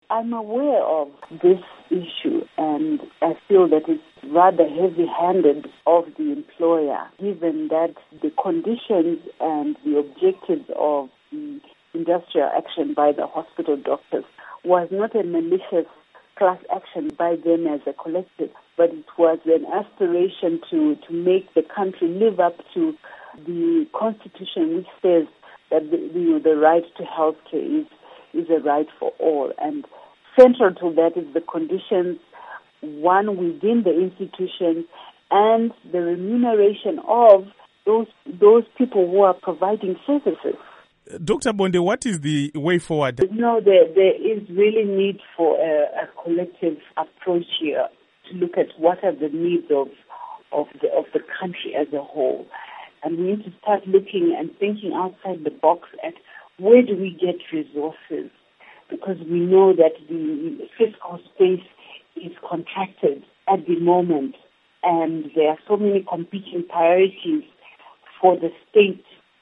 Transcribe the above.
I'm aware of this issue, and I feel that it's rather heavy-handed of the employer, given that the conditions and the objectives of the industrial action by the hospital doctors was not a malicious class action by them as a collective, but it was an aspiration to make the country live up to the Constitution, which says that the right to health care is a right for all. And central to that is the conditions, one, within the institution, and the remuneration of those people who are providing services. Dr. Bonde, what is the way forward? There is really need for a collective approach here to look at what are the needs of the country as a whole. And we need to start looking and thinking outside the box at where do we get resources, because we know that the fiscal space is contracted at the moment, and there are so many competing priorities for the state